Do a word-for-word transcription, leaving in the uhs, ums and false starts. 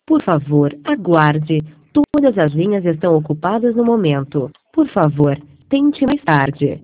Por favor, aguarde. Todas as linhas estão ocupadas no momento. Por favor, tente mais tarde.